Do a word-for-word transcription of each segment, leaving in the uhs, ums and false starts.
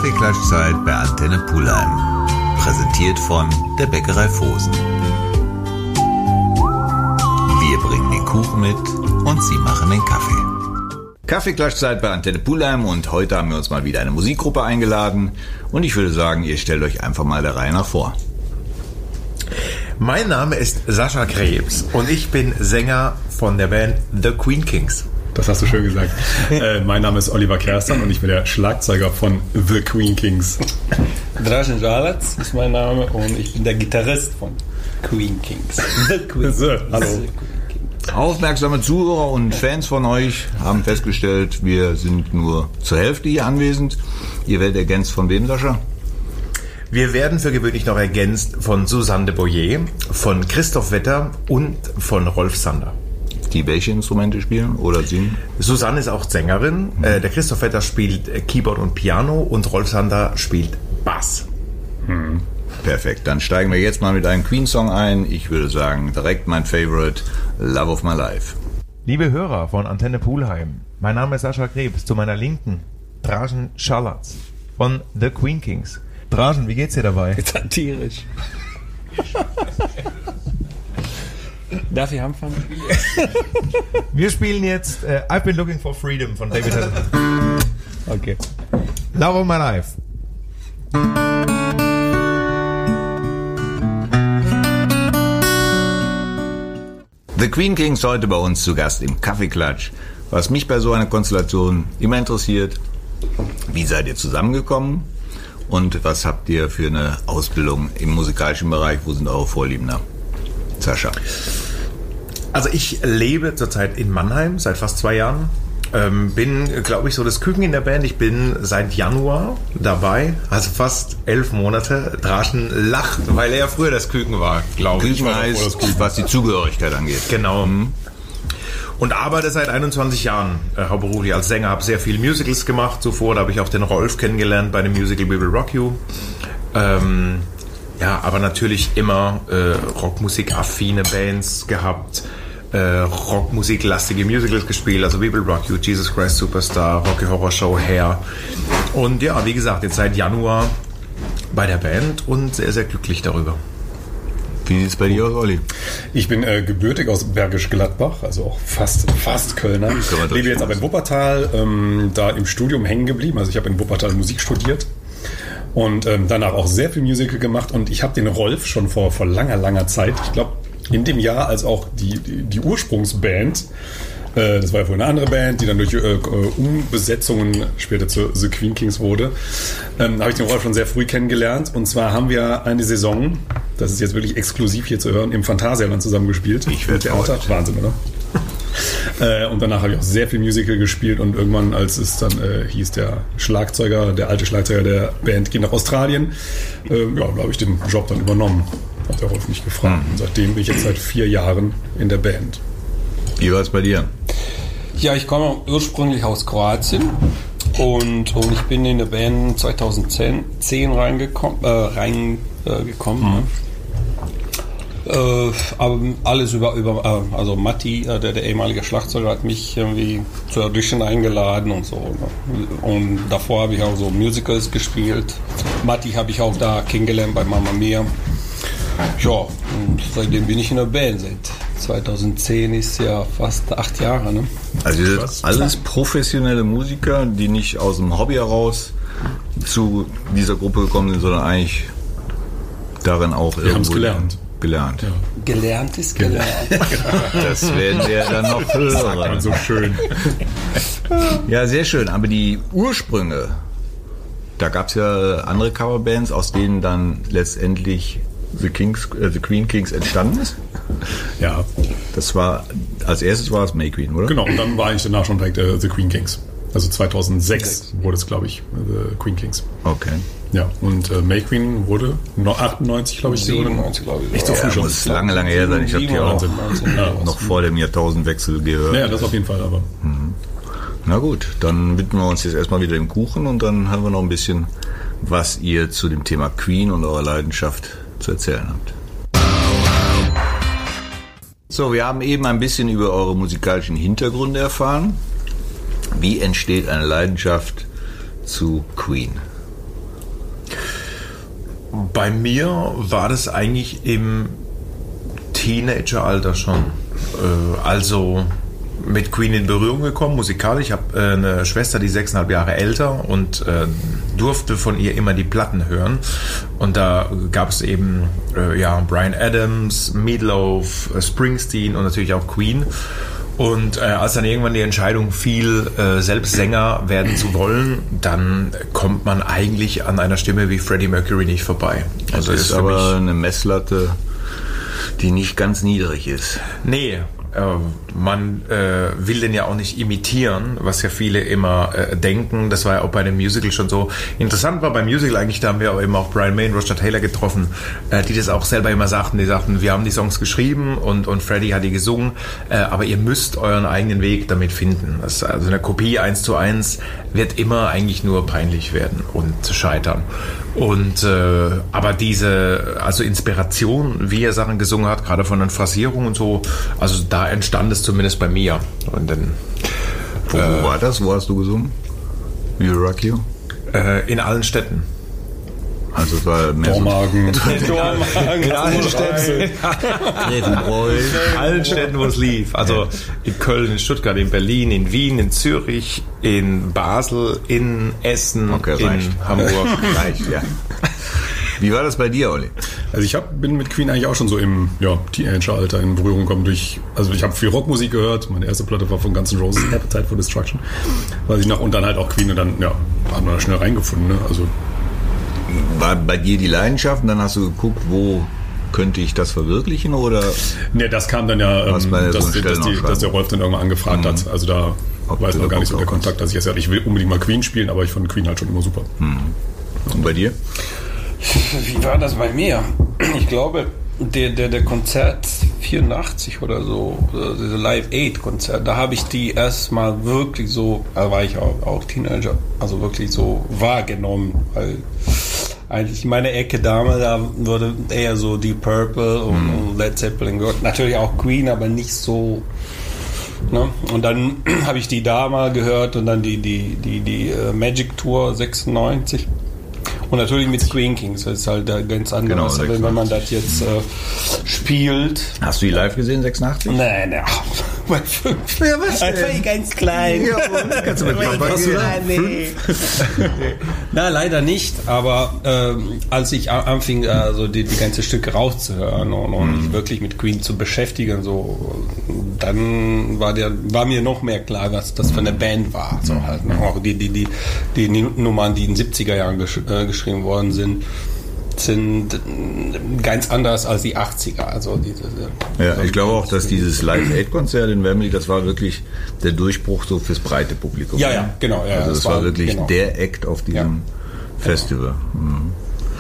Kaffeeklatschzeit bei Antenne Pulheim. Präsentiert von der Bäckerei Vosen. Wir bringen den Kuchen mit und Sie machen den Kaffee. Kaffeeklatschzeit bei Antenne Pulheim und heute haben wir uns mal wieder eine Musikgruppe eingeladen und ich würde sagen, ihr stellt euch einfach mal der Reihe nach vor. Mein Name ist Sascha Krebs und ich bin Sänger von der Band The Queen Kings. Das hast du schön gesagt. äh, mein Name ist Oliver Kerstan und ich bin der Schlagzeuger von The Queen Kings. Dražen Žalac ist mein Name und ich bin der Gitarrist von Queen Kings. The Queen so, hallo. Kings. Aufmerksame Zuhörer und Fans von euch haben festgestellt, wir sind nur zur Hälfte hier anwesend. Ihr werdet ergänzt von wem, Sascha? Wir werden für gewöhnlich noch ergänzt von Susanne de Boyer, von Christoph Wetter und von Rolf Sander. Die welche Instrumente spielen oder singen? Susanne ist auch Sängerin, mhm. äh, der Christoph Wetter spielt Keyboard und Piano und Rolf Sander spielt Bass. Mhm. Perfekt, dann steigen wir jetzt mal mit einem Queen-Song ein. Ich würde sagen, direkt mein Favorite, Love of My Life. Liebe Hörer von Antenne Pulheim, mein Name ist Sascha Krebs, zu meiner Linken Dražen Žalac von The Queen Kings. Dražen, wie geht's dir dabei? Satirisch. Darf ich anfangen? Wir spielen jetzt äh, I've Been Looking for Freedom von David Hasselhoff. Okay. Love of My Life. The Queen Kings heute bei uns zu Gast im Kaffeeklatsch. Was mich bei so einer Konstellation immer interessiert, wie seid ihr zusammengekommen und was habt ihr für eine Ausbildung im musikalischen Bereich? Wo sind eure Vorlieben da? Sascha. Also ich lebe zurzeit in Mannheim seit fast zwei Jahren. Ähm, bin, glaube ich, so das Küken in der Band. Ich bin seit Januar dabei, also fast elf Monate. Dražen lacht, weil er ja früher das Küken war, glaube ich. Küken heißt, was die Zugehörigkeit angeht. Genau. Mhm. Und arbeite seit einundzwanzig Jahren äh, hauptberuflich als Sänger. Habe sehr viele Musicals gemacht zuvor. Da habe ich auch den Rolf kennengelernt bei dem Musical We Will Rock You. Ähm, ja, aber natürlich immer äh, Rockmusik-affine Bands gehabt. Äh, Rockmusik-lastige Musicals gespielt, also We Will Rock You, Jesus Christ Superstar, Rocky Horror Show, Hair. Und ja, wie gesagt, jetzt seit Januar bei der Band und sehr, sehr glücklich darüber. Wie sieht es bei dir aus, Olli? Ich bin äh, gebürtig aus Bergisch Gladbach, also auch fast, fast Kölner. Lebe jetzt aber in Wuppertal, ähm, da im Studium hängen geblieben. Also ich habe in Wuppertal Musik studiert und ähm, danach auch sehr viel Musical gemacht. Und ich habe den Rolf schon vor, vor langer, langer Zeit, ich glaube in dem Jahr, als auch die, die, die Ursprungsband, äh, das war ja vorher eine andere Band, die dann durch äh, Umbesetzungen später zu The Queen Kings wurde, ähm, habe ich den Rolf schon sehr früh kennengelernt. Und zwar haben wir eine Saison, das ist jetzt wirklich exklusiv hier zu hören, im Phantasialand zusammengespielt. Ich werde Theater. Wahnsinn, oder? äh, und danach habe ich auch sehr viel Musical gespielt und irgendwann, als es dann äh, hieß, der Schlagzeuger, der alte Schlagzeuger der Band geht nach Australien, äh, ja, da habe ich den Job dann übernommen. Hat der Rolf mich gefragt. Und seitdem bin ich jetzt seit vier Jahren in der Band. Wie war es bei dir? Ja, ich komme ursprünglich aus Kroatien und, und ich bin in der Band zweitausendzehn reingekommen. Äh, reingekommen äh, mhm. äh, aber alles über, über äh, also Matti, äh, der, der ehemalige Schlagzeuger, hat mich irgendwie zur Audition eingeladen und so. Ne? Und davor habe ich auch so Musicals gespielt. Matti habe ich auch da kennengelernt bei Mamma Mia. Ja, und seitdem bin ich in der Band. Seit zweitausendzehn ist ja fast acht Jahre. Ne? Also ihr seid alles professionelle Musiker, die nicht aus dem Hobby heraus zu dieser Gruppe gekommen sind, sondern eigentlich darin auch wir haben es gelernt. Gelernt. Ja. Gelernt ist gelernt. Das werden wir dann noch hören. Das sagt man so schön. Ja, sehr schön. Aber die Ursprünge, da gab es ja andere Coverbands, aus denen dann letztendlich The Kings, äh, The Queen Kings entstanden ist. Ja. Das war, als erstes war es May Queen, oder? Genau, und dann war ich danach schon direkt äh, The Queen Kings. Also zweitausendsechs wurde es, glaube ich, The Queen Kings. Okay. Ja, und äh, May Queen wurde achtundneunzig, glaube ich, siebenundneunzig, glaube ich. Echt so früh ja, schon. Muss lange, lange her sein. Ich habe die auch ja. noch vor dem Jahrtausendwechsel gehört. Ja, das auf jeden Fall, aber. Mhm. Na gut, dann widmen wir uns jetzt erstmal wieder dem Kuchen und dann haben wir noch ein bisschen, was ihr zu dem Thema Queen und eurer Leidenschaft zu erzählen habt. So, wir haben eben ein bisschen über eure musikalischen Hintergründe erfahren. Wie entsteht eine Leidenschaft zu Queen? Bei mir war das eigentlich im Teenageralter schon. Äh, also mit Queen in Berührung gekommen, musikalisch. Ich habe äh, eine Schwester, die sechseinhalb Jahre älter und äh, durfte von ihr immer die Platten hören. Und da gab es eben äh, ja, Bryan Adams, Meatloaf, äh, Springsteen und natürlich auch Queen. Und äh, als dann irgendwann die Entscheidung fiel, äh, selbst Sänger werden zu wollen, dann kommt man eigentlich an einer Stimme wie Freddie Mercury nicht vorbei. Also das ist, ist aber eine Messlatte, die nicht ganz niedrig ist. Nee. Man äh, will den ja auch nicht imitieren, was ja viele immer äh, denken. Das war ja auch bei dem Musical schon so. Interessant war beim Musical eigentlich, da haben wir auch eben auch Brian May und Roger Taylor getroffen, äh, die das auch selber immer sagten. Die sagten, wir haben die Songs geschrieben und, und Freddie hat die gesungen, äh, aber ihr müsst euren eigenen Weg damit finden. Das, also eine Kopie eins zu eins wird immer eigentlich nur peinlich werden und scheitern. Und äh, aber diese, also Inspiration, wie er Sachen gesungen hat, gerade von den Phrasierungen und so, also da entstand es zumindest bei mir. Und dann, Wo äh, war das? Wo hast du gesungen? We Will Rock You? Äh, in allen Städten. Also es war mehr Dormagen. So Dormagen. In allen Städten. In allen Städten, wo es lief. Also in Köln, in Stuttgart, in Berlin, in Wien, in Zürich, in Basel, in Essen, okay, in reicht. Hamburg. Reicht, ja. Wie war das bei dir, Olli? Also ich hab, bin mit Queen eigentlich auch schon so im ja, Teenageralter in Berührung gekommen durch, also ich habe viel Rockmusik gehört, meine erste Platte war von Guns N' Roses, Appetite for Destruction, weiß ich noch, und dann halt auch Queen und dann, ja, haben wir da schnell reingefunden, ne? Also war bei dir die Leidenschaft und dann hast du geguckt, wo könnte ich das verwirklichen oder? Ne, das kam dann ja, ähm, dass, so dass, die, dass der Rolf dann irgendwann angefragt mhm. hat, also da Ob weiß ich noch gar nicht so der Kontakt, dass ich jetzt gesagt, ich will unbedingt mal Queen spielen, aber ich fand Queen halt schon immer super. Mhm. Und bei dir? Wie war das bei mir? Ich glaube, der, der, der Konzert vierundachtzig oder so, diese Live Aid Konzert, da habe ich die erstmal wirklich so, da war ich auch, auch Teenager, also wirklich so wahrgenommen, weil eigentlich meine Ecke damals, da wurde eher so Deep Purple und, mm. und Led Zeppelin gehört, natürlich auch Queen, aber nicht so, ne? Und dann habe ich die da mal gehört und dann die, die, die, die uh, Magic Tour sechsundneunzig. Und natürlich mit Queen Kings, das ist halt ganz anders, genau, wenn, wenn man das jetzt äh, spielt. Hast du die live gesehen, sechsundachtzig? Nein, nein, bei fünf. Ja, was denn? Ich war ganz klein. Ja, kannst du mit Papa gehen? Nee. Na, leider nicht, aber ähm, als ich anfing, also die, die ganze Stücke rauszuhören und, und mhm. mich wirklich mit Queen zu beschäftigen, so, dann war, der, war mir noch mehr klar, was das für eine Band war. So halt, ne? Auch die, die, die, die Nummern, die in den siebziger Jahren gesch äh, geschrieben worden sind, sind ganz anders als die achtziger. Also diese, ja, so ich glaube auch, dass dieses Live-Aid-Konzert in Wembley, das war wirklich der Durchbruch so fürs breite Publikum. Ja, ja, genau. Ja, also das, das war, war wirklich genau. der Act auf diesem ja, Festival. Genau. Mhm.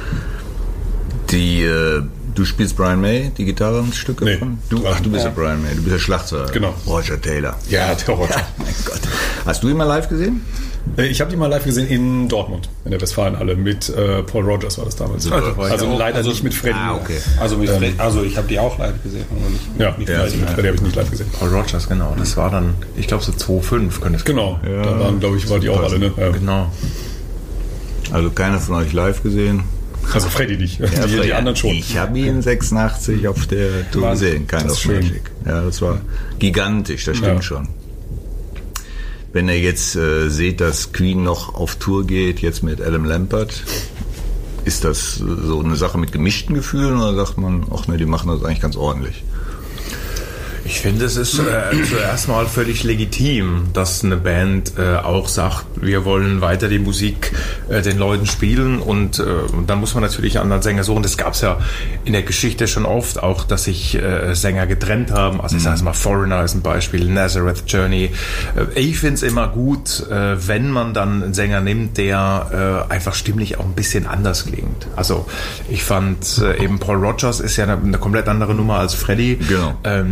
Die, äh, du spielst Brian May, die Gitarrenstücke nee, von? Du, ach, du bist ja. ja Brian May, du bist der Schlagzeuger. Genau. Roger Taylor. Ja, der Roger. Ja, mein Gott. Hast du ihn mal live gesehen? Ich habe die mal live gesehen in Dortmund, in der Westfalenhalle, mit äh, Paul Rogers war das damals. Also, also leider also, nicht mit Freddie. Ah, okay. Also, mit Fred, also ich habe die auch live gesehen. Nicht, ja, nicht ja, also mit Freddie habe ich nicht live gesehen. Paul Rogers, genau. Das war dann, ich glaube so zwei Komma fünf könnte es Genau, ja, da waren, glaube ich, war die auch alle. Ne? Ja. Genau. Also keiner von euch live gesehen? Also Freddie nicht, ja, die, Freddie, die anderen schon. Ich habe ihn sechsundachtzig auf der Tour gesehen, Kind of Magic. Ja, das war gigantisch, das stimmt ja. schon. Wenn ihr jetzt äh, seht, dass Queen noch auf Tour geht, jetzt mit Adam Lambert, ist das so eine Sache mit gemischten Gefühlen oder sagt man, ach ne, die machen das eigentlich ganz ordentlich? Ich finde, es ist äh, zuerst mal völlig legitim, dass eine Band äh, auch sagt, wir wollen weiter die Musik äh, den Leuten spielen und, äh, und dann muss man natürlich einen anderen Sänger suchen. Das gab es ja in der Geschichte schon oft, auch dass sich äh, Sänger getrennt haben. Also ich sage mal, Foreigner ist ein Beispiel, Nazareth Journey. Äh, ich finde es immer gut, äh, wenn man dann einen Sänger nimmt, der äh, einfach stimmlich auch ein bisschen anders klingt. Also ich fand äh, eben Paul Rogers ist ja eine, eine komplett andere Nummer als Freddie. Genau. Ähm,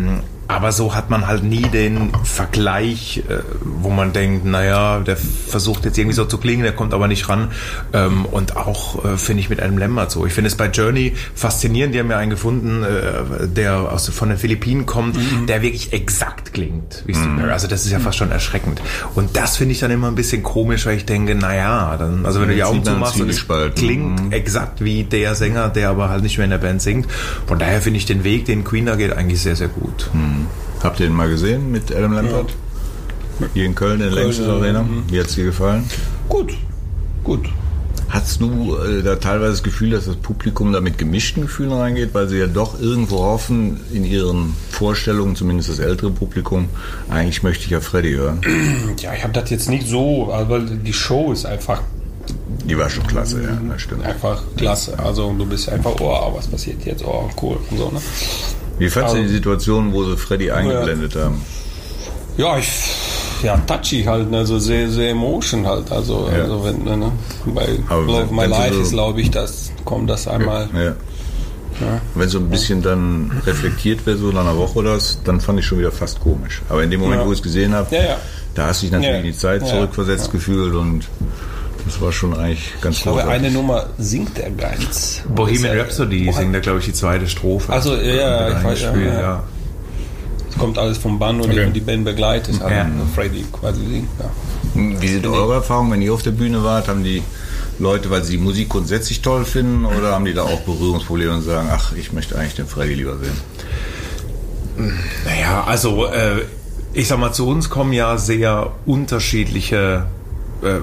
Aber so hat man halt nie den Vergleich, äh, wo man denkt, naja, der versucht jetzt irgendwie so zu klingen, der kommt aber nicht ran. Ähm, und auch äh, finde ich mit Adam Lambert so. Ich finde es bei Journey faszinierend, die haben ja einen gefunden, äh, der aus, von den Philippinen kommt, mhm. der wirklich exakt klingt. Wie Steve Perry. Also das ist ja fast schon erschreckend. Und das finde ich dann immer ein bisschen komisch, weil ich denke, naja, dann, also wenn ja, du die Augen zumachst und es klingt mhm. exakt wie der Sänger, der aber halt nicht mehr in der Band singt. Von daher finde ich den Weg, den Queen da geht, eigentlich sehr, sehr gut. Mhm. Habt ihr den mal gesehen mit Adam Lambert? Ja. Hier in Köln, in der Längstes Arena. Wie hat es dir gefallen? Gut, gut. Hast du äh, da teilweise das Gefühl, dass das Publikum da mit gemischten Gefühlen reingeht, weil sie ja doch irgendwo hoffen, in ihren Vorstellungen, zumindest das ältere Publikum, eigentlich möchte ich ja Freddy hören? Ja, ich habe das jetzt nicht so, aber die Show ist einfach... Die war schon klasse, ja, das stimmt. Einfach klasse. Also du bist einfach, oh, was passiert jetzt? Oh, cool und so, ne? Wie fandst du also, die Situation, wo sie Freddy eingeblendet ja. haben? Ja, ich, ja, touchy halt, also sehr, sehr emotion halt. Also, ja. also wenn, ne, bei Love of My Life so ist, glaube ich, das kommt das einmal. Ja. Ja. Ja. Wenn so ein bisschen dann reflektiert wäre, so nach einer Woche oder das, dann fand ich schon wieder fast komisch. Aber in dem Moment, ja. wo ich es gesehen habe, ja, ja. da hast du dich natürlich ja. in die Zeit zurückversetzt ja. gefühlt und das war schon eigentlich ganz Ich glaube, großartig. Eine Nummer singt er ganz. Bohemian Rhapsody singt er, glaube ich, die zweite Strophe. Also ja, ich weiß, ja, ja. ja. Es kommt alles vom Band und okay. die Band begleitet. Ja. Also Freddy quasi singt. Ja. Wie sind eure Erfahrungen, wenn ihr auf der Bühne wart? Haben die Leute, weil sie die Musik grundsätzlich toll finden, oder haben die da auch Berührungsprobleme und sagen, ach, ich möchte eigentlich den Freddy lieber sehen? Naja, also äh, ich sag mal, zu uns kommen ja sehr unterschiedliche äh,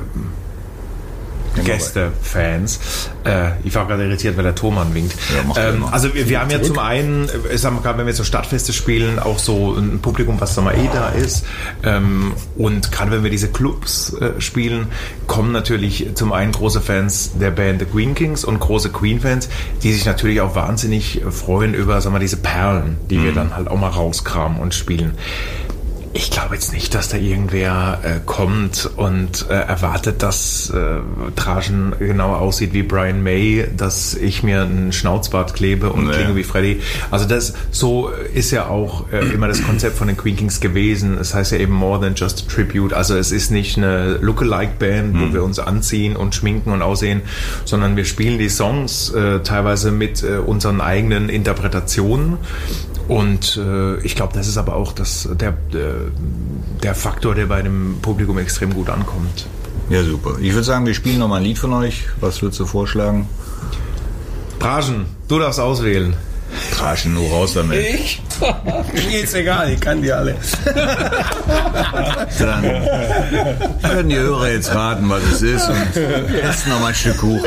Gäste, Fans. Äh, ich war gerade irritiert, weil der Thomann winkt. Ja, ähm, also wir, wir haben ja zum einen, ich sag mal gerade, wenn wir so Stadtfeste spielen, auch so ein Publikum, was sag mal eh da ist. Ähm, und gerade wenn wir diese Clubs äh, spielen, kommen natürlich zum einen große Fans der Band The Queen Kings und große Queen-Fans, die sich natürlich auch wahnsinnig freuen über, sag mal, diese Perlen, die mhm. wir dann halt auch mal rauskramen und spielen. Ich glaube jetzt nicht, dass da irgendwer äh, kommt und äh, erwartet, dass äh, Trajan genau aussieht wie Brian May, dass ich mir einen Schnauzbart klebe und nee. klinge wie Freddy. Also das so ist ja auch äh, immer das Konzept von den Queen Kings gewesen. Es heißt ja eben more than just a tribute. Also es ist nicht eine Lookalike-Band, mhm. wo wir uns anziehen und schminken und aussehen, sondern wir spielen die Songs äh, teilweise mit äh, unseren eigenen Interpretationen. Und äh, ich glaube, das ist aber auch das, der, der, der Faktor, der bei dem Publikum extrem gut ankommt. Ja, super. Ich würde sagen, wir spielen nochmal ein Lied von euch. Was würdest du vorschlagen? Trajan, du darfst auswählen. Trajan, nur raus damit. Ich? Mir ist egal, ich kann die alle. Dann können die Hörer jetzt raten, was es ist, und essen noch mal ein Stück Kuchen.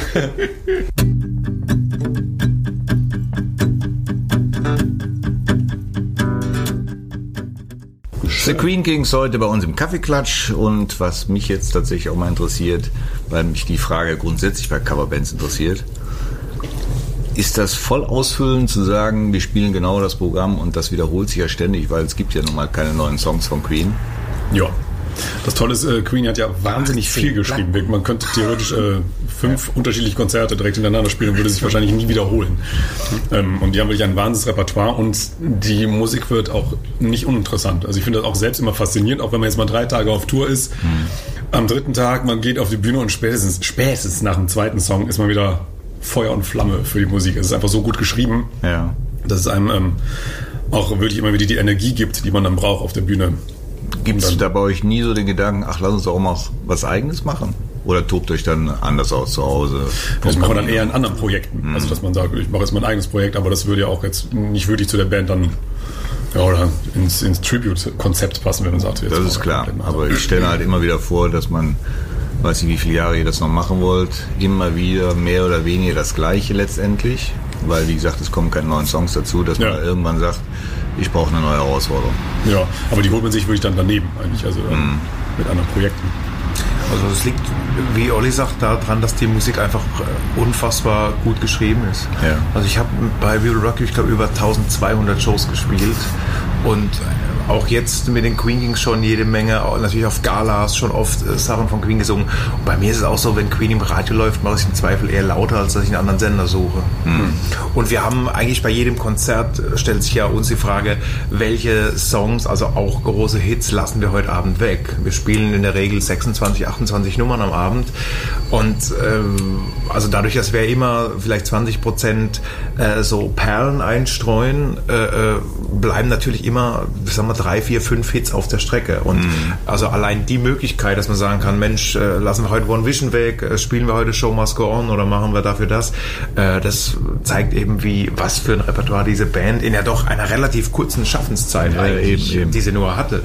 The Queen Kings heute bei uns im Kaffeeklatsch, und was mich jetzt tatsächlich auch mal interessiert, weil mich die Frage grundsätzlich bei Coverbands interessiert, ist das voll ausfüllend zu sagen, wir spielen genau das Programm und das wiederholt sich ja ständig, weil es gibt ja nun mal keine neuen Songs von Queen. Ja. Das Tolle ist, äh, Queen hat ja wahnsinnig viel geschrieben. Man könnte theoretisch äh, fünf ja. unterschiedliche Konzerte direkt hintereinander spielen und würde sich wahrscheinlich nie wiederholen. Ähm, und die haben wirklich ein wahnsinniges Repertoire, und die Musik wird auch nicht uninteressant. Also ich finde das auch selbst immer faszinierend, auch wenn man jetzt mal drei Tage auf Tour ist. Mhm. Am dritten Tag, man geht auf die Bühne und spätestens, spätestens nach dem zweiten Song ist man wieder Feuer und Flamme für die Musik. Es ist einfach so gut geschrieben, ja. dass es einem ähm, auch wirklich immer wieder die Energie gibt, die man dann braucht auf der Bühne. Gibt es da bei euch nie so den Gedanken, ach, lass uns auch mal was Eigenes machen? Oder tobt euch dann anders aus zu Hause? Das machen wir dann eher in anderen Projekten. Mhm. Also, dass man sagt, ich mache jetzt mein eigenes Projekt, aber das würde ja auch jetzt nicht wirklich zu der Band dann, ja, oder ins, ins Tribute-Konzept passen, wenn man sagt, jetzt das ist klar. Aber ich stelle halt immer wieder vor, dass man, weiß nicht, wie viele Jahre ihr das noch machen wollt, immer wieder mehr oder weniger das Gleiche letztendlich. Weil, wie gesagt, es kommen keine neuen Songs dazu, dass man ja. irgendwann sagt, ich brauche eine neue Herausforderung. Ja, aber die holt man sich wirklich dann daneben eigentlich, also mm. mit anderen Projekten. Also es liegt, wie Olli sagt, daran, dass die Musik einfach unfassbar gut geschrieben ist. Ja. Also ich habe bei We Will Rock You, ich glaube, über eintausendzweihundert Shows gespielt, und auch jetzt mit den Queen Kings schon jede Menge, natürlich auf Galas schon oft äh, Sachen von Queen gesungen. Und bei mir ist es auch so, wenn Queen im Radio läuft, mache ich im Zweifel eher lauter, als dass ich einen anderen Sender suche. Mhm. Und wir haben eigentlich bei jedem Konzert, stellt sich ja uns die Frage, welche Songs, also auch große Hits, lassen wir heute Abend weg. Wir spielen in der Regel sechsundzwanzig, achtundzwanzig Nummern am Abend. Und ähm, also dadurch, dass wir immer vielleicht zwanzig Prozent äh, so Perlen einstreuen, äh, bleiben natürlich immer, sagen wir, drei, vier, fünf Hits auf der Strecke. Und mhm. also allein die Möglichkeit, dass man sagen kann, Mensch, äh, lassen wir heute One Vision weg, äh, spielen wir heute Show Must Go On oder machen wir dafür das, äh, das zeigt eben, wie was für ein Repertoire diese Band in ja doch einer relativ kurzen Schaffenszeit ja, eigentlich, eben, eben. die sie nur hatte,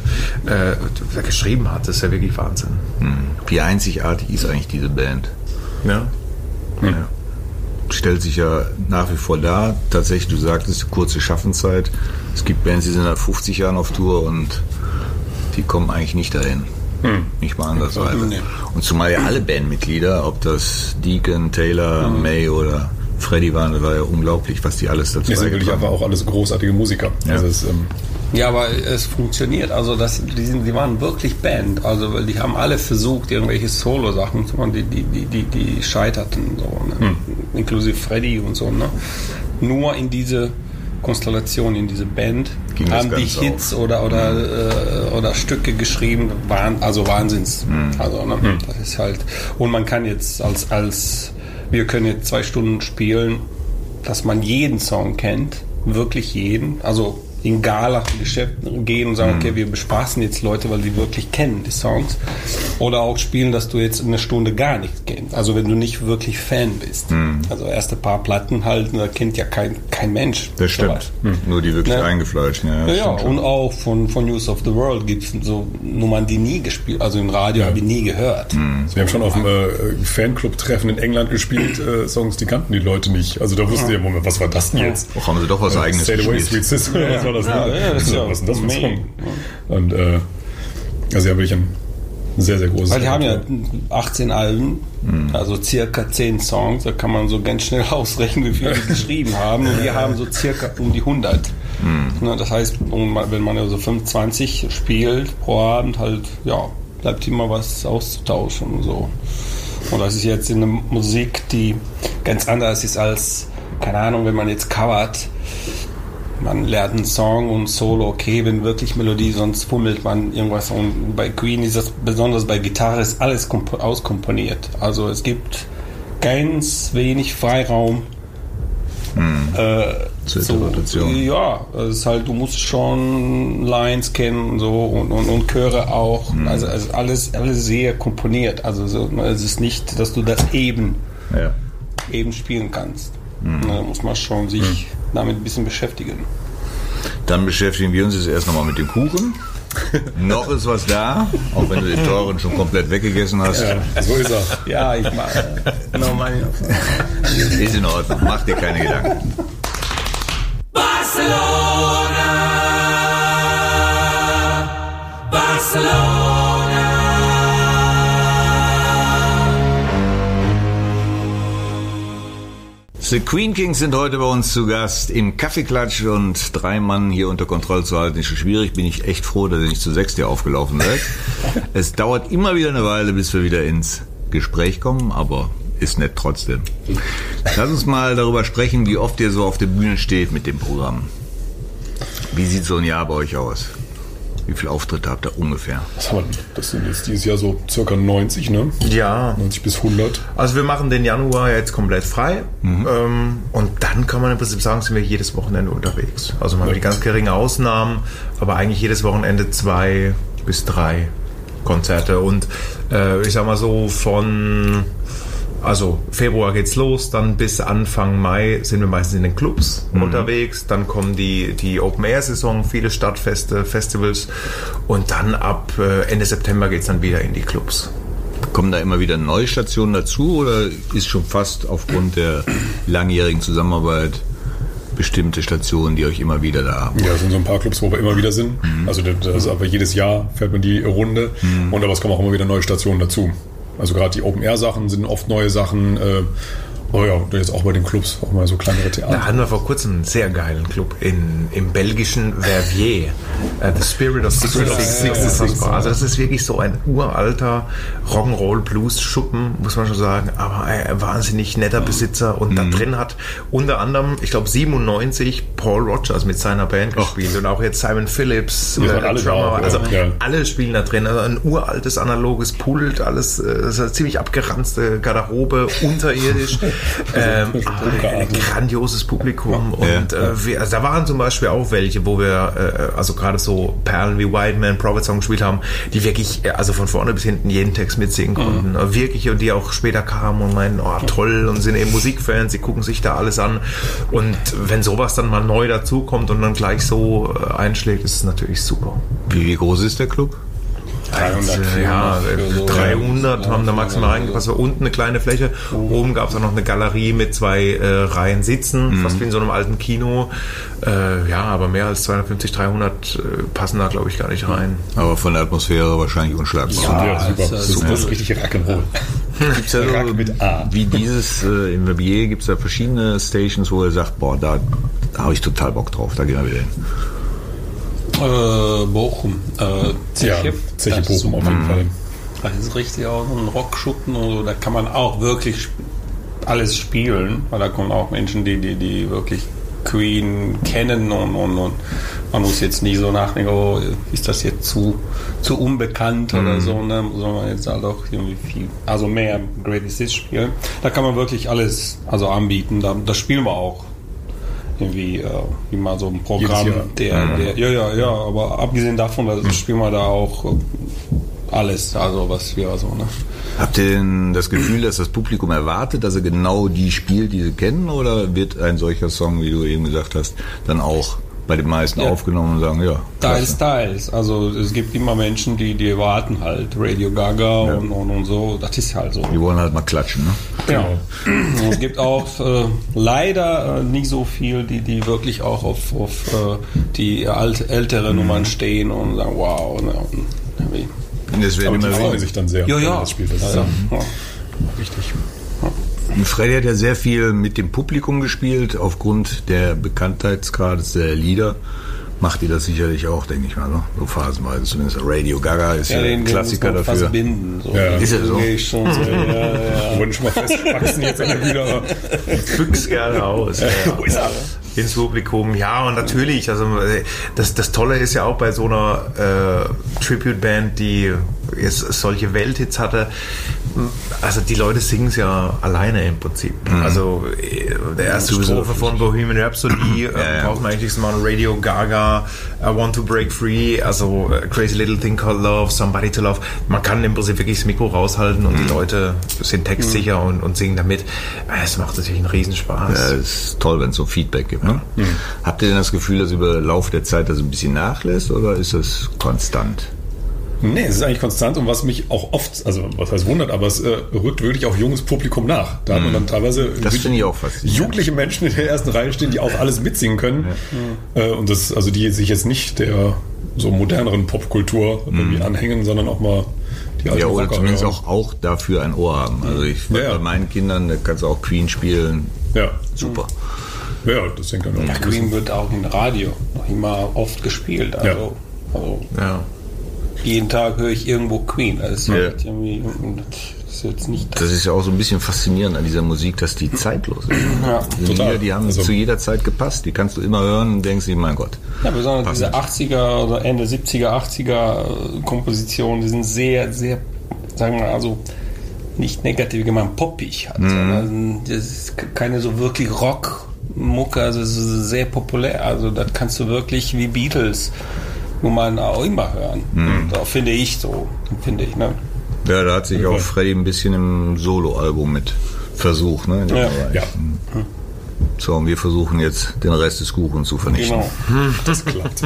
äh, geschrieben hat. Das ist ja wirklich Wahnsinn. Mhm. Wie einzigartig ist eigentlich diese Band? Ja. Mhm. ja. Stellt sich ja nach wie vor dar. Tatsächlich, du sagtest, kurze Schaffenszeit. Es gibt Bands, die sind seit fünfzig Jahren auf Tour und die kommen eigentlich nicht dahin. Hm. Nicht mal andersweise. Nee. Und zumal ja alle Bandmitglieder, ob das Deacon, Taylor, mhm. May oder Freddie waren, das war ja unglaublich, was die alles dazu beigetragen haben. Die sind wirklich aber auch alles großartige Musiker. Ja. Also es, ähm ja, aber es funktioniert. Also das, die, sind, die waren wirklich Band. Also weil die haben alle versucht, irgendwelche Solo-Sachen zu machen, die, die, die, die, die scheiterten. So, ne? hm. Inklusive Freddie und so. Ne? Nur in diese Konstellation, in diese Band Ging haben die Hits auf. oder oder, mhm. äh, oder Stücke geschrieben, waren also Wahnsinns. Mhm. Also ne? mhm. das ist halt. Und man kann jetzt als als wir können jetzt zwei Stunden spielen, dass man jeden Song kennt, wirklich jeden. Also in Gala-Geschäften gehen und sagen, okay, wir bespaßen jetzt Leute, weil die wirklich kennen die Songs. Oder auch spielen, dass du jetzt eine Stunde gar nichts kennst. Also wenn du nicht wirklich Fan bist. Mhm. Also erste paar Platten halten, da kennt ja kein, kein Mensch. Das stimmt. Mhm. Nur die wirklich ne? eingefleischten. Ja, ja, ja und auch von, von News of the World gibt es so Nummern, die nie gespielt, also im Radio ja. habe ich nie gehört. Mhm. Wir haben schon auf dem äh, Fanclub-Treffen in England gespielt, äh, Songs, die kannten die Leute nicht. Also da wussten ja. die, Moment, was war das denn jetzt? Auch haben sie doch was äh, eigenes Stay Away, Sweet Sister, ja. was war das? Ja, ja, das ist ja, was ist das für ein Song? Und äh, also ja, wirklich ein sehr, sehr großes. Weil die haben ja achtzehn Alben, mhm. also circa zehn Songs, da kann man so ganz schnell ausrechnen, wie viele die geschrieben haben. Und wir haben so circa um die hundert. Mhm. Das heißt, wenn man ja so fünfundzwanzig spielt pro Abend, halt, ja, bleibt immer was auszutauschen und so. Und das ist jetzt in der Musik, die ganz anders ist als, keine Ahnung, wenn man jetzt covert. Man lernt einen Song und Solo, okay, wenn wirklich Melodie, sonst fummelt man irgendwas. Und bei Queen ist das, besonders bei Gitarre, ist alles komp- auskomponiert. Also es gibt ganz wenig Freiraum hm. äh, zur Interpretation. So, ja, es ist halt, du musst schon Lines kennen und so und, und, und Chöre auch. Hm. Also, also alles, alles sehr komponiert. Also so, es ist nicht, dass du das eben, ja. eben spielen kannst. Hm. Da muss man schon sich hm. damit ein bisschen beschäftigen. Dann beschäftigen wir uns jetzt erst nochmal mit dem Kuchen. Noch ist was da, auch wenn du den teuren schon komplett weggegessen hast. Ja, so ist er. Ja, ich mag. No money. Ist in Ordnung, mach dir keine Gedanken. Barcelona, Barcelona. The Queen Kings sind heute bei uns zu Gast im Kaffeeklatsch und drei Mann hier unter Kontrolle zu halten ist schon schwierig. Bin ich echt froh, dass ihr nicht zu sechs hier aufgelaufen seid. Es dauert immer wieder eine Weile, bis wir wieder ins Gespräch kommen, aber ist nett trotzdem. Lass uns mal darüber sprechen, wie oft ihr so auf der Bühne steht mit dem Programm. Wie sieht so ein Jahr bei euch aus? Wie viele Auftritte habt ihr ungefähr? Das sind jetzt dieses Jahr so circa neunzig, ne? Ja. neunzig bis hundert. Also wir machen den Januar jetzt komplett frei. Mhm. Ähm, und dann kann man im Prinzip sagen, sind wir jedes Wochenende unterwegs. Also man hat die ganz geringe Ausnahmen, aber eigentlich jedes Wochenende zwei bis drei Konzerte. Und äh, ich sag mal so von... Also Februar geht's los, dann bis Anfang Mai sind wir meistens in den Clubs mhm. unterwegs. Dann kommen die, die Open-Air-Saison, viele Stadtfeste, Festivals. Und dann ab Ende September geht's dann wieder in die Clubs. Kommen da immer wieder neue Stationen dazu oder ist schon fast aufgrund der langjährigen Zusammenarbeit bestimmte Stationen, die euch immer wieder da haben? Ja, es sind so ein paar Clubs, wo wir immer wieder sind. Mhm. Also das ist aber jedes Jahr fährt man die Runde mhm. und aber es kommen auch immer wieder neue Stationen dazu. Also gerade die Open-Air-Sachen sind oft neue Sachen äh, Oh ja, und jetzt auch bei den Clubs, auch mal so kleinere Da Theater. hatten wir vor kurzem einen sehr geilen Club in, im belgischen Verviers. Uh, The Spirit of sixty-six. Ja, ja, ja. Also das ist wirklich so ein uralter Rock'n'Roll-Blues-Schuppen, muss man schon sagen. Aber ein wahnsinnig netter Besitzer. Und da drin hat unter anderem, ich glaube siebenundneunzig, Paul Rogers mit seiner Band gespielt. Und auch jetzt Simon Phillips, Die äh, waren alle Drummer. da, Also ja. alle spielen da drin. Also ein uraltes, analoges Pult, alles äh, das ist eine ziemlich abgeranzte Garderobe, unterirdisch. ähm, aber ein grandioses Publikum. Ja. Und äh, wir, also da waren zum Beispiel auch welche, wo wir äh, also gerade so Perlen wie White Man, Prophet Song gespielt haben, die wirklich äh, also von vorne bis hinten jeden Text mitsingen konnten. Mhm. Äh, wirklich, und die auch später kamen und meinen, oh toll, und sind eben Musikfans, sie gucken sich da alles an. Und wenn sowas dann mal neu dazukommt und dann gleich so äh, einschlägt, ist es natürlich super. Wie, wie groß ist der Club? dreihundert, Ja, so, dreihundert ja, haben da maximal reingepasst. War unten eine kleine Fläche. Oben gab es auch noch eine Galerie mit zwei äh, Reihen Sitzen, fast wie in so einem alten Kino. Äh, ja, aber mehr als zweihundertfünfzig, dreihundert äh, passen da, glaube ich, gar nicht rein. Aber von der Atmosphäre wahrscheinlich unschlagbar. Ja, Ja, super. ist, Das äh, ist, das ist richtig Rock'n'Roll. Gibt's ja Rack so, mit A. wie dieses äh, im Verbier gibt es da verschiedene Stations, wo er sagt, boah, da, da habe ich total Bock drauf, da gehen wir wieder hin. Äh, Bochum. Äh, Zeche. Ja, Zeche Das ist Bochum auf jeden super. Fall. Das ist richtig auch so ein Rockschuppen und so. Da kann man auch wirklich sp- alles spielen, weil da kommen auch Menschen, die, die, die wirklich Queen kennen und, und, und man muss jetzt nicht so nachdenken, oh, ist das jetzt zu, zu unbekannt oder so, ne? Soll man jetzt halt auch irgendwie viel, also mehr Greatest Hits spielen. Da kann man wirklich alles also anbieten. Da, das spielen wir auch. Irgendwie äh, wie mal so ein Programm, Jedes Jahr. der, der, ja, ja, ja, aber abgesehen davon, da spielen wir da auch äh, alles, also was wir so, ne? Habt ihr denn das Gefühl, dass das Publikum erwartet, dass er genau die spielt, die sie kennen, oder wird ein solcher Song, wie du eben gesagt hast, dann auch bei den meisten Ja. aufgenommen und sagen, ja, Teils, teils. Also es gibt immer Menschen, die, die erwarten halt Radio Gaga Ja. und, und, und so. Das ist halt so. die wollen halt mal klatschen, ne? Ja. Und es gibt auch äh, leider äh, nicht so viel, die, die wirklich auch auf, auf äh, die alt, ältere Nummern stehen und sagen, wow. Ne, und, wie. Und das werden Aber die immer freuen weniger. sich dann sehr, Ja, wenn ja. man das spielt. Das ist ja, ja ja. richtig. Und Freddy hat ja sehr viel mit dem Publikum gespielt, aufgrund der Bekanntheitsgrades der Lieder. Macht ihr das sicherlich auch, denke ich mal, so, so phasenweise. Zumindest Radio Gaga ist ja, Ja, ein den, Klassiker den muss man dafür. fast binden. So. Ja. Ist er so? Gehe ich schon so. Ja, ja. Wir wurden schon mal festgewachsen jetzt in der wieder. Füchs gerne aus. Ja, Wo ist er? Ins Publikum, ja, und natürlich, also das, das Tolle ist ja auch bei so einer äh, Tribute-Band, die jetzt solche Welthits hatte, also die Leute singen es ja alleine im Prinzip. Mhm. Also der erste Strophe von Bohemian Rhapsody, äh, ja, ja. braucht man eigentlich mal Radio Gaga, I Want to Break Free, also uh, Crazy Little Thing Called Love, Somebody to Love. Man kann im Prinzip wirklich das Mikro raushalten und mhm. die Leute sind textsicher mhm. und, und singen damit. Es macht natürlich einen Riesenspaß. Ja, es ist toll, wenn es so Feedback gibt. Ne? Mhm. Habt ihr denn das Gefühl, dass über den Lauf der Zeit das ein bisschen nachlässt oder ist es konstant? Nee, es ist eigentlich konstant und was mich auch oft, also was heißt wundert, aber es äh, rückt wirklich auch junges Publikum nach. Da hat man dann teilweise Das finde ich auch faszinierend. jugendliche Menschen in der ersten Reihe stehen, die auch alles mitsingen können. Ja. Äh, und das, also die sich jetzt nicht der so moderneren Popkultur irgendwie anhängen, sondern auch mal die alten Ja, oder Rocker zumindest hören. auch, auch dafür ein Ohr haben. Also ich Ja, ja. bei meinen Kindern, da kannst du auch Queen spielen. Ja. Super. Ja, das denke ich auch. Queen wird auch im Radio noch immer oft gespielt. Also, Ja. also Ja. jeden Tag höre ich irgendwo Queen. Das ist, Ja. halt irgendwie, das ist jetzt nicht Das ist ja auch so ein bisschen faszinierend an dieser Musik, dass die zeitlos ist. Ja, Die total. Lieder, die haben Also- zu jeder Zeit gepasst. Die kannst du immer hören und denkst dir, mein Gott. Ja, besonders Passt diese nicht. achtziger oder Ende siebziger, achtziger Kompositionen, die sind sehr, sehr, sagen wir mal, also nicht negativ gemeint, poppig. Halt. Also, das ist keine so wirklich Rock-Mucke, also es ist sehr populär. Also das kannst du wirklich wie Beatles, wo man auch immer hören. Da finde ich so, finde ich, ne? Ja, da hat sich auch Freddy ein bisschen im Solo-Album mit versucht. Ne, in dem Ja. Bereich. Ja, So, und wir versuchen jetzt, den Rest des Kuchens zu vernichten. Genau. das klappt.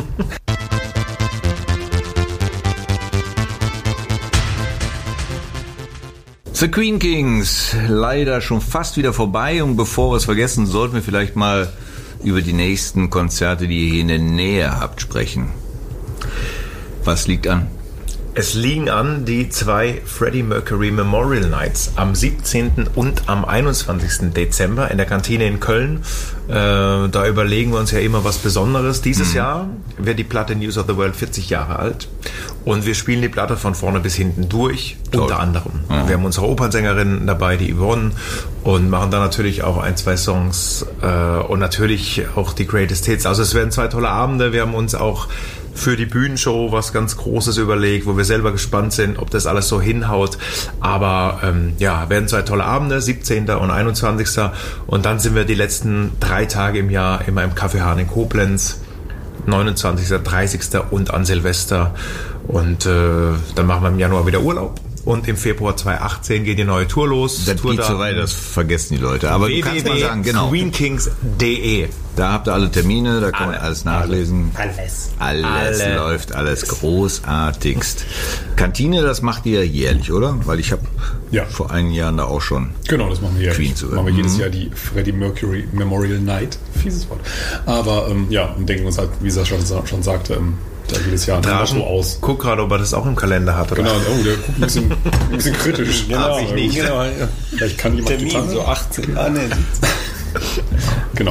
The Queen Kings, leider schon fast wieder vorbei. Und bevor wir es vergessen, sollten wir vielleicht mal über die nächsten Konzerte, die ihr hier in der Nähe habt, sprechen. Was liegt an? Es liegen an die zwei Freddie Mercury Memorial Nights am siebzehnten und am einundzwanzigsten Dezember in der Kantine in Köln. Äh, da überlegen wir uns ja immer was Besonderes. Dieses mhm. Jahr wird die Platte News of the World vierzig Jahre alt und wir spielen die Platte von vorne bis hinten durch, Toll. unter anderem. Mhm. Wir haben unsere Opernsängerin dabei, die Yvonne, und machen dann natürlich auch ein, zwei Songs äh, und natürlich auch die Greatest Hits. Also es werden zwei tolle Abende. Wir haben uns auch für die Bühnenshow was ganz Großes überlegt, wo wir selber gespannt sind, ob das alles so hinhaut. Aber ähm, ja, werden zwei tolle Abende, siebzehnten und einundzwanzigsten Und dann sind wir die letzten drei Tage im Jahr immer im Kaffeehahn in Koblenz, neunundzwanzigsten, dreißigsten und an Silvester. Und äh, dann machen wir im Januar wieder Urlaub. Und im Februar zweitausendachtzehn geht die neue Tour los. Das geht so weit, das vergessen die Leute. Aber du kannst mal sagen, genau. queen kings punkt de. Da habt ihr alle Termine, da kann man alles nachlesen. Alles. Alles alle. läuft, alles großartigst. Kantine, das macht ihr jährlich, oder? Weil ich habe ja. vor einigen Jahren da auch schon. Genau, das machen wir jährlich. Queen zu machen wir jedes mhm. Jahr die Freddie Mercury Memorial Night. Fieses Wort. Aber ähm, ja, und denken uns halt, wie Sascha schon, schon sagte, ähm, da jedes Jahr so aus. Guck gerade, ob er das auch im Kalender hat. Oder? Genau, oh, der guckt ein bisschen, ein bisschen kritisch. Genau, ich nicht. Genau, ja. Vielleicht kann jemand Termin, Gitarre. So achtzehn. Ah, nee. Genau.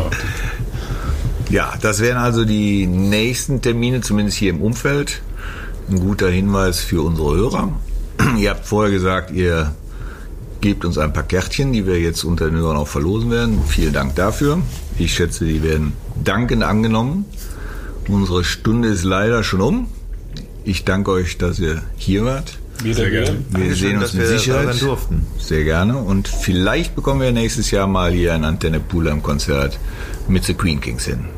Ja, das wären also die nächsten Termine, zumindest hier im Umfeld. Ein guter Hinweis für unsere Hörer. Ihr habt vorher gesagt, ihr gebt uns ein paar Kärtchen, die wir jetzt unter den Hörern auch verlosen werden. Vielen Dank dafür. Ich schätze, die werden dankend angenommen. Unsere Stunde ist leider schon um. Ich danke euch, dass ihr hier wart. Sehr gerne. Wir Dankeschön, sehen uns mit Sicherheit. Durften. Sehr gerne. Und vielleicht bekommen wir nächstes Jahr mal hier ein Antenne Pulheim Konzert mit The Queen Kings hin.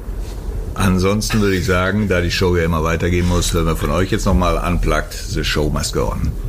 Ansonsten würde ich sagen, da die Show ja immer weitergehen muss, hören wir von euch jetzt nochmal Unplugged, The Show Must Go On.